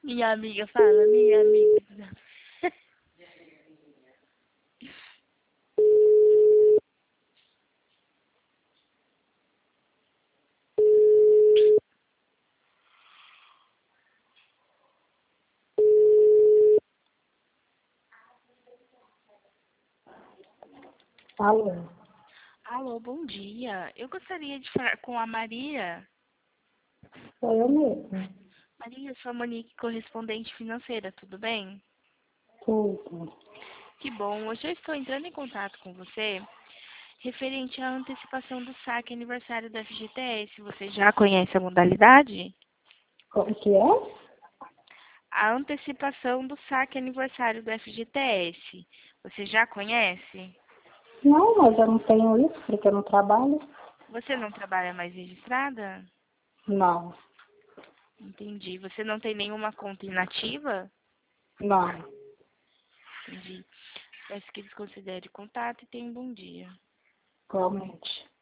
Minha amiga fala, minha amiga. Alô, Alô, bom dia. Eu gostaria de falar com a Maria. sou eu mesma. Maria, sou a Monique, correspondente financeira, tudo bem? Tudo. Que bom. Hoje eu estou entrando em contato com você referente à antecipação do saque aniversário da FGTS. Você já conhece a modalidade? Como que é? A antecipação do saque aniversário do FGTS. Você já conhece? Não, mas eu não tenho isso porque eu não trabalho. Você não trabalha mais registrada? Não, Entendi. Você não tem nenhuma conta inativa? não. Entendi. Peço que desconsidere o contato e tenha um bom dia. Realmente.